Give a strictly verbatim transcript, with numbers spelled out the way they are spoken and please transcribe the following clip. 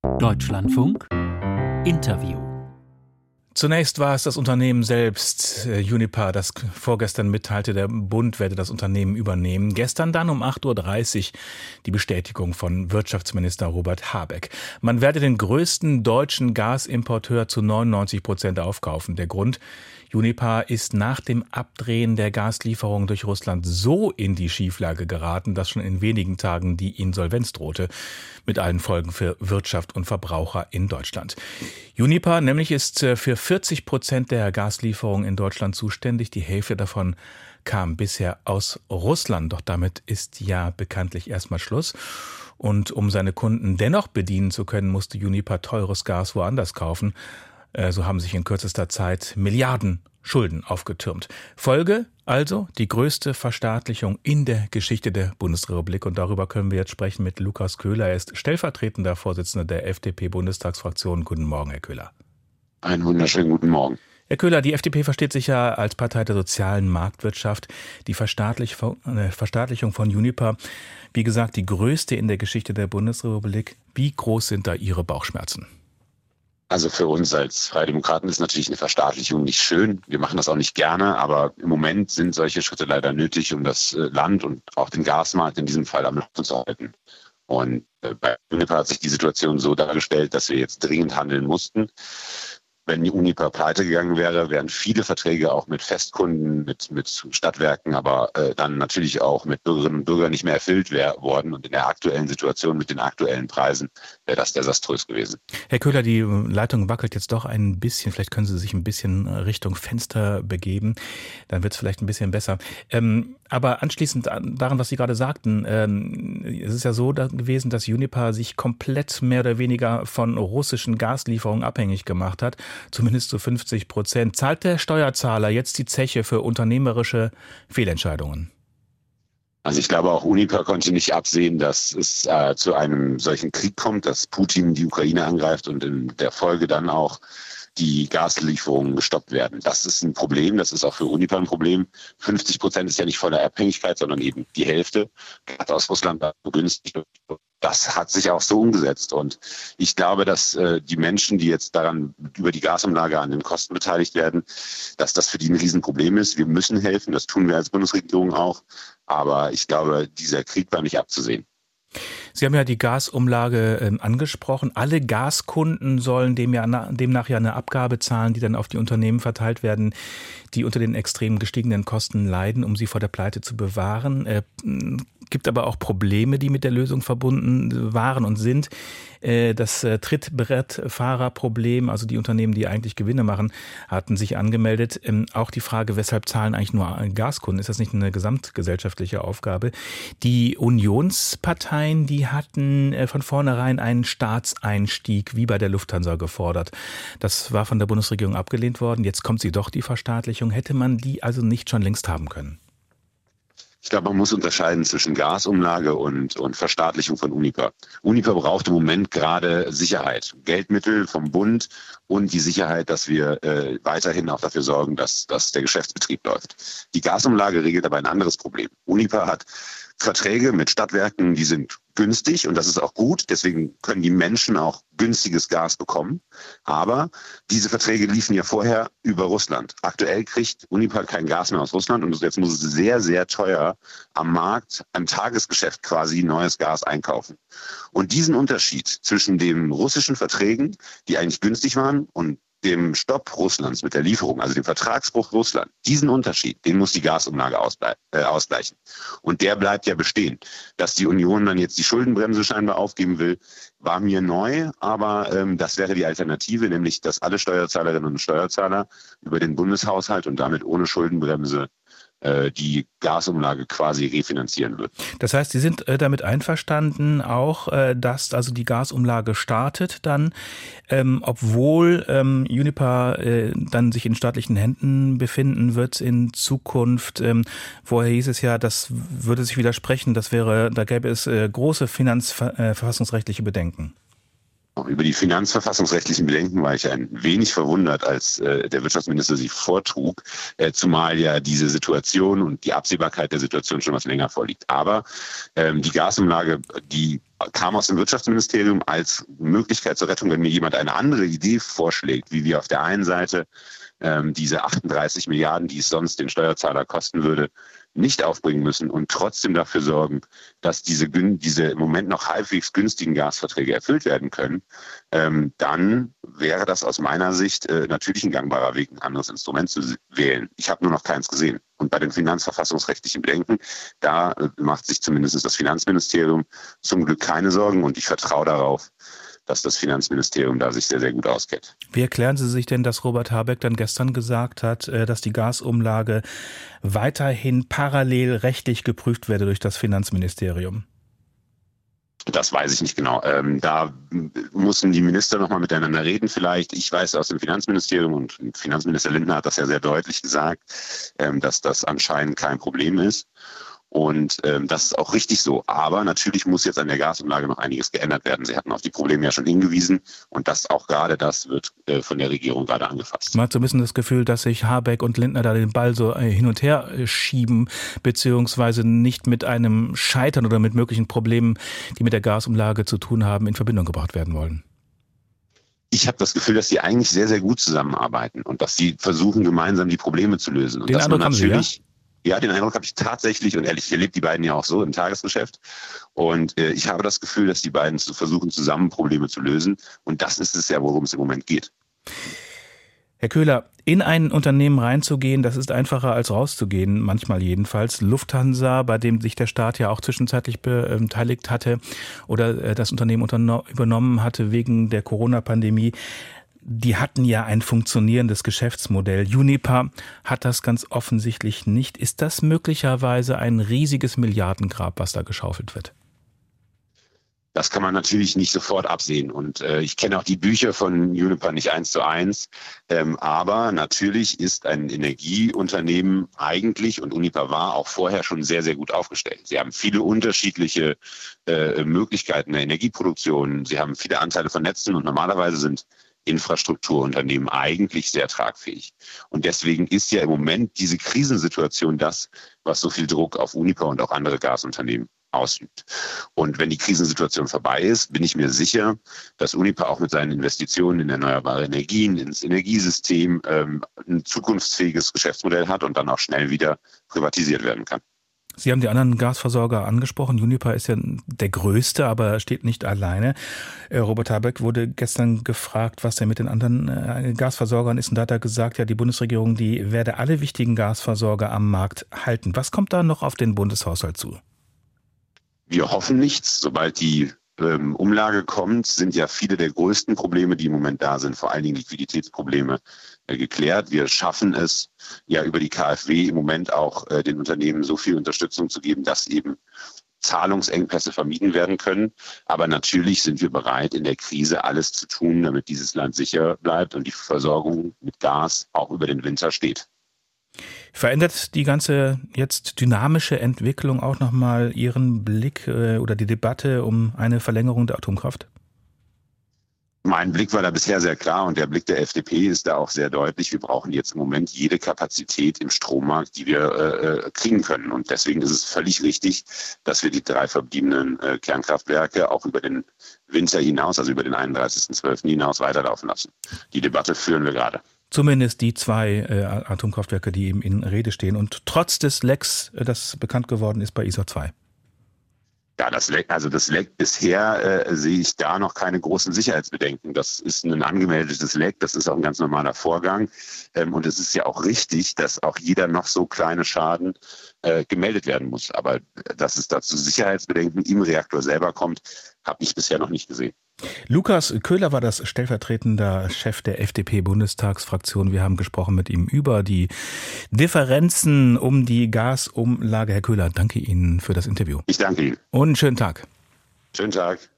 Deutschlandfunk Interview. Zunächst war es das Unternehmen selbst, äh, Uniper, das vorgestern mitteilte, der Bund werde das Unternehmen übernehmen. Gestern dann um acht Uhr dreißig die Bestätigung von Wirtschaftsminister Robert Habeck. Man werde den größten deutschen Gasimporteur zu neunundneunzig Prozent aufkaufen. Der Grund: Uniper ist nach dem Abdrehen der Gaslieferungen durch Russland so in die Schieflage geraten, dass schon in wenigen Tagen die Insolvenz drohte, mit allen Folgen für Wirtschaft und Verbraucher in Deutschland. Uniper nämlich ist für vierzig Prozent der Gaslieferungen in Deutschland zuständig. Die Hälfte davon kam bisher aus Russland. Doch damit ist ja bekanntlich erstmal Schluss. Und um seine Kunden dennoch bedienen zu können, musste Uniper teures Gas woanders kaufen. So haben sich in kürzester Zeit Milliarden Schulden aufgetürmt. Folge also die größte Verstaatlichung in der Geschichte der Bundesrepublik. Und darüber können wir jetzt sprechen mit Lukas Köhler. Er ist stellvertretender Vorsitzender der F D P-Bundestagsfraktion. Guten Morgen, Herr Köhler. Einen wunderschönen guten Morgen. Herr Köhler, die F D P versteht sich ja als Partei der sozialen Marktwirtschaft. Die Verstaatlichung, äh, Verstaatlichung von Uniper, wie gesagt, die größte in der Geschichte der Bundesrepublik. Wie groß sind da Ihre Bauchschmerzen? Also für uns als Freie Demokraten ist natürlich eine Verstaatlichung nicht schön. Wir machen das auch nicht gerne, aber im Moment sind solche Schritte leider nötig, um das Land und auch den Gasmarkt in diesem Fall am Laufen zu halten. Und bei Uniper hat sich die Situation so dargestellt, dass wir jetzt dringend handeln mussten. Wenn die Uniper pleite gegangen wäre, wären viele Verträge auch mit Festkunden, mit, mit Stadtwerken, aber äh, dann natürlich auch mit Bürgerinnen und Bürgern nicht mehr erfüllt wär, worden. Und in der aktuellen Situation mit den aktuellen Preisen wäre das desaströs gewesen. Herr Köhler, die Leitung wackelt jetzt doch ein bisschen. Vielleicht können Sie sich ein bisschen Richtung Fenster begeben. Dann wird es vielleicht ein bisschen besser. Ähm, aber anschließend daran, was Sie gerade sagten, ähm, es ist ja so gewesen, dass Uniper sich komplett mehr oder weniger von russischen Gaslieferungen abhängig gemacht hat. Zumindest zu fünfzig Prozent. Zahlt der Steuerzahler jetzt die Zeche für unternehmerische Fehlentscheidungen? Also ich glaube, auch Uniper konnte nicht absehen, dass es äh, zu einem solchen Krieg kommt, dass Putin die Ukraine angreift und in der Folge dann auch die Gaslieferungen gestoppt werden. Das ist ein Problem, das ist auch für Uniper ein Problem. fünfzig Prozent ist ja nicht volle Abhängigkeit, sondern eben die Hälfte. Gas aus Russland war begünstigt. Das hat sich auch so umgesetzt. Und ich glaube, dass äh, die Menschen, die jetzt daran über die Gasumlage an den Kosten beteiligt werden, dass das für die ein Riesenproblem ist. Wir müssen helfen, das tun wir als Bundesregierung auch. Aber ich glaube, dieser Krieg war nicht abzusehen. Sie haben ja die Gasumlage äh, angesprochen. Alle Gaskunden sollen dem ja, demnach ja eine Abgabe zahlen, die dann auf die Unternehmen verteilt werden, die unter den extrem gestiegenen Kosten leiden, um sie vor der Pleite zu bewahren. Äh, gibt aber auch Probleme, die mit der Lösung verbunden waren und sind. Äh, das äh, Trittbrettfahrerproblem, also die Unternehmen, die eigentlich Gewinne machen, hatten sich angemeldet. Ähm, auch die Frage, weshalb zahlen eigentlich nur Gaskunden? Ist das nicht eine gesamtgesellschaftliche Aufgabe? Die Unionsparteien, die hatten äh, von vornherein einen Staatseinstieg wie bei der Lufthansa gefordert. Das war von der Bundesregierung abgelehnt worden. Jetzt kommt sie doch, die Verstaatlichung. Hätte man die also nicht schon längst haben können? Ich glaube, man muss unterscheiden zwischen Gasumlage und, und Verstaatlichung von Uniper. Uniper braucht im Moment gerade Sicherheit, Geldmittel vom Bund und die Sicherheit, dass wir äh, weiterhin auch dafür sorgen, dass, dass der Geschäftsbetrieb läuft. Die Gasumlage regelt aber ein anderes Problem. Uniper hat Verträge mit Stadtwerken, die sind günstig und das ist auch gut. Deswegen können die Menschen auch günstiges Gas bekommen. Aber diese Verträge liefen ja vorher über Russland. Aktuell kriegt Uniper kein Gas mehr aus Russland und jetzt muss es sehr, sehr teuer am Markt, am Tagesgeschäft quasi neues Gas einkaufen. Und diesen Unterschied zwischen den russischen Verträgen, die eigentlich günstig waren, und dem Stopp Russlands mit der Lieferung, also dem Vertragsbruch Russland, diesen Unterschied, den muss die Gasumlage ausble- äh, ausgleichen. Und der bleibt ja bestehen. Dass die Union dann jetzt die Schuldenbremse scheinbar aufgeben will, war mir neu, aber ähm, das wäre die Alternative, nämlich dass alle Steuerzahlerinnen und Steuerzahler über den Bundeshaushalt und damit ohne Schuldenbremse die Gasumlage quasi refinanzieren wird. Das heißt, Sie sind damit einverstanden auch, dass also die Gasumlage startet dann, ähm, obwohl ähm, Uniper äh, dann sich in staatlichen Händen befinden wird in Zukunft. Ähm, vorher hieß es ja, das würde sich widersprechen, das wäre, da gäbe es äh, große finanzverfassungsrechtliche Bedenken. Über die finanzverfassungsrechtlichen Bedenken war ich ein wenig verwundert, als äh, der Wirtschaftsminister sie vortrug, äh, zumal ja diese Situation und die Absehbarkeit der Situation schon was länger vorliegt. Aber ähm, die Gasumlage, die kam aus dem Wirtschaftsministerium als Möglichkeit zur Rettung, wenn mir jemand eine andere Idee vorschlägt, wie wir auf der einen Seite ähm, diese achtunddreißig Milliarden, die es sonst den Steuerzahler kosten würde, nicht aufbringen müssen und trotzdem dafür sorgen, dass diese, diese im Moment noch halbwegs günstigen Gasverträge erfüllt werden können, ähm, dann wäre das aus meiner Sicht äh, natürlich ein gangbarer Weg, ein anderes Instrument zu wählen. Ich habe nur noch keins gesehen. Und bei den finanzverfassungsrechtlichen Bedenken, da äh, macht sich zumindest das Finanzministerium zum Glück keine Sorgen und ich vertraue darauf, dass das Finanzministerium da sich sehr, sehr gut auskennt. Wie erklären Sie sich denn, dass Robert Habeck dann gestern gesagt hat, dass die Gasumlage weiterhin parallel rechtlich geprüft werde durch das Finanzministerium? Das weiß ich nicht genau. Ähm, da mussten die Minister nochmal miteinander reden vielleicht. Ich weiß aus dem Finanzministerium und Finanzminister Lindner hat das ja sehr deutlich gesagt, ähm, dass das anscheinend kein Problem ist. Und ähm, das ist auch richtig so. Aber natürlich muss jetzt an der Gasumlage noch einiges geändert werden. Sie hatten auf die Probleme ja schon hingewiesen und das auch gerade das wird äh, von der Regierung gerade angefasst. Man hat so ein bisschen das Gefühl, dass sich Habeck und Lindner da den Ball so hin und her schieben, beziehungsweise nicht mit einem Scheitern oder mit möglichen Problemen, die mit der Gasumlage zu tun haben, in Verbindung gebracht werden wollen. Ich habe das Gefühl, dass sie eigentlich sehr, sehr gut zusammenarbeiten und dass sie versuchen, gemeinsam die Probleme zu lösen. Und den dass Eindruck man natürlich haben Sie, ja? Ja, den Eindruck habe ich tatsächlich und ehrlich, ich erlebe die beiden ja auch so im Tagesgeschäft und äh, ich habe das Gefühl, dass die beiden zu versuchen, zusammen Probleme zu lösen und das ist es ja, worum es im Moment geht. Herr Köhler, in ein Unternehmen reinzugehen, das ist einfacher als rauszugehen, manchmal jedenfalls. Lufthansa, bei dem sich der Staat ja auch zwischenzeitlich beteiligt hatte oder das Unternehmen übernommen hatte wegen der Corona-Pandemie, die hatten ja ein funktionierendes Geschäftsmodell. Uniper hat das ganz offensichtlich nicht. Ist das möglicherweise ein riesiges Milliardengrab, was da geschaufelt wird? Das kann man natürlich nicht sofort absehen. Und äh, ich kenne auch die Bücher von Uniper nicht eins zu eins. Ähm, aber natürlich ist ein Energieunternehmen eigentlich, und Uniper war auch vorher schon sehr, sehr gut aufgestellt. Sie haben viele unterschiedliche äh, Möglichkeiten der Energieproduktion. Sie haben viele Anteile von Netzen und normalerweise sind Infrastrukturunternehmen eigentlich sehr tragfähig. Und deswegen ist ja im Moment diese Krisensituation das, was so viel Druck auf Uniper und auch andere Gasunternehmen ausübt. Und wenn die Krisensituation vorbei ist, bin ich mir sicher, dass Uniper auch mit seinen Investitionen in erneuerbare Energien, ins Energiesystem ähm, ein zukunftsfähiges Geschäftsmodell hat und dann auch schnell wieder privatisiert werden kann. Sie haben die anderen Gasversorger angesprochen. Uniper ist ja der größte, aber steht nicht alleine. Robert Habeck wurde gestern gefragt, was denn mit den anderen Gasversorgern ist. Und da hat er gesagt, ja, die Bundesregierung, die werde alle wichtigen Gasversorger am Markt halten. Was kommt da noch auf den Bundeshaushalt zu? Wir hoffen nichts. Sobald die ähm, Umlage kommt, sind ja viele der größten Probleme, die im Moment da sind, vor allen Dingen Liquiditätsprobleme, äh, geklärt. Wir schaffen es ja über die KfW im Moment auch äh, den Unternehmen so viel Unterstützung zu geben, dass eben Zahlungsengpässe vermieden werden können. Aber natürlich sind wir bereit, in der Krise alles zu tun, damit dieses Land sicher bleibt und die Versorgung mit Gas auch über den Winter steht. Verändert die ganze jetzt dynamische Entwicklung auch nochmal Ihren Blick äh, oder die Debatte um eine Verlängerung der Atomkraft? Mein Blick war da bisher sehr klar und der Blick der F D P ist da auch sehr deutlich. Wir brauchen jetzt im Moment jede Kapazität im Strommarkt, die wir äh, kriegen können. Und deswegen ist es völlig richtig, dass wir die drei verbliebenen äh, Kernkraftwerke auch über den Winter hinaus, also über den einunddreißigsten zwölften hinaus weiterlaufen lassen. Die Debatte führen wir gerade. Zumindest die zwei äh, Atomkraftwerke, die eben in Rede stehen. Und trotz des Lecks, äh, das bekannt geworden ist bei I S A zwei. Ja, das Leck, also das Leck bisher äh, sehe ich da noch keine großen Sicherheitsbedenken. Das ist ein angemeldetes Leck, das ist auch ein ganz normaler Vorgang. Ähm, und es ist ja auch richtig, dass auch jeder noch so kleine Schaden äh, gemeldet werden muss. Aber dass es dazu Sicherheitsbedenken im Reaktor selber kommt, habe ich bisher noch nicht gesehen. Lukas Köhler war das stellvertretender Chef der F D P-Bundestagsfraktion. Wir haben gesprochen mit ihm über die Differenzen um die Gasumlage. Herr Köhler, danke Ihnen für das Interview. Ich danke Ihnen. Und einen schönen Tag. Schönen Tag.